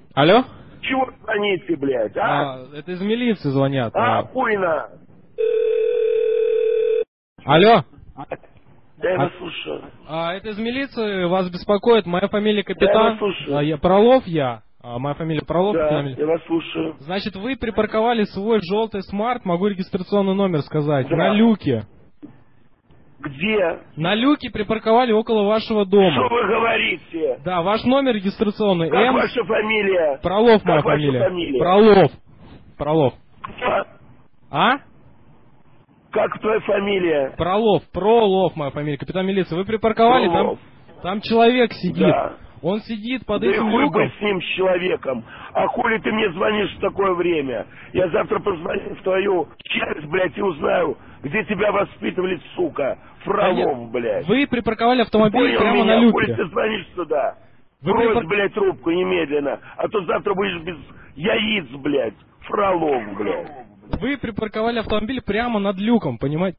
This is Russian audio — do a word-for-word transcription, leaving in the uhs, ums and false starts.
Алло? Чего звоните, блядь, а? А, это из милиции звонят. А, А. хуйна. Алло? Да я А, вас слушаю. а, это из милиции, вас беспокоит, моя фамилия Да я вас Капитан. слушаю. А, я Фролов я. А, моя фамилия Фролов. Да, фамилия. я вас слушаю. Значит, вы припарковали свой желтый смарт, могу регистрационный номер сказать, Да. на люке. Где? На люке припарковали около вашего дома. Что вы говорите? Да, ваш номер регистрационный. Как М. ваша фамилия? Фролов моя Как ваша фамилия. фамилия? Фролов. Фролов. Кто? А? Как твоя фамилия? Фролов. Фролов моя фамилия. Капитан милиции. Вы припарковали, там, Фролов. там человек сидит. Да. Он сидит под Да и этим хуй люком. бы с ним, с человеком. А хули ты мне звонишь в такое время? Я завтра позвоню в твою часть, блядь, и узнаю, где тебя воспитывали, сука. Фролов, блядь. Вы припарковали автомобиль Понял прямо меня? на Хули люке. ты звонишь сюда? Вы Брось, припар- блядь, трубку немедленно. А то завтра будешь без яиц, блядь. Фролов, блядь. Вы припарковали автомобиль прямо над люком, понимаете?